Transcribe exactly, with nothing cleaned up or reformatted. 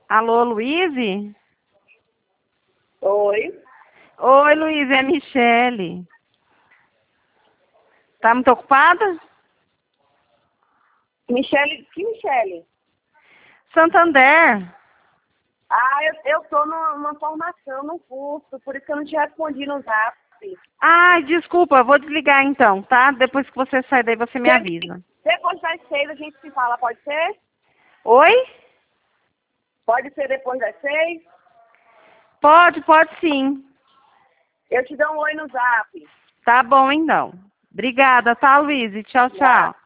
Alô, Luíse? Oi. Oi, Luíse, é a Michele. Tá muito ocupada? Michele, que Michele? Santander. Ah, eu, eu tô numa, numa formação, num curso, por isso que eu não te respondi no zap. Ai, desculpa, eu vou desligar então, tá? Depois que você sair daí, você me avisa. Depois das seis a gente se fala, pode ser? Oi? Pode ser depois das seis? Pode, pode sim. Eu te dou um oi no zap. Tá bom, então. Obrigada, tá, Luíse? Tchau, Tá. tchau.